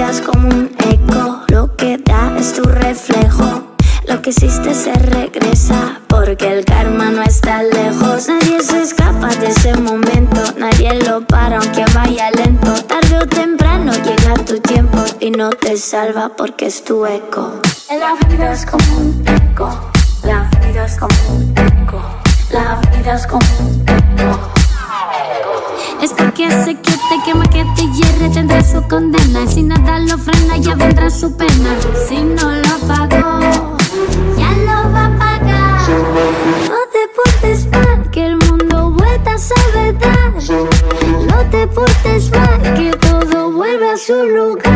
vida es como un eco, lo que da es tu reflejo. Lo que hiciste se regresa, porque el karma no está lejos. Nadie se escapa de ese momento, nadie lo para aunque vaya lento. Tarde o temprano llega tu tiempo y no te salva porque es tu eco. La vida es como un eco, la vida es como un eco, la vida es como un eco. Esto que hace que te quema, que te hierre, tendrá su condena. Y si nada lo frena, ya vendrá su pena. Si no lo pagó, ya lo va a pagar. No te portes mal, que el mundo vuelta sabe dar. No te portes mal, que todo vuelve a su lugar.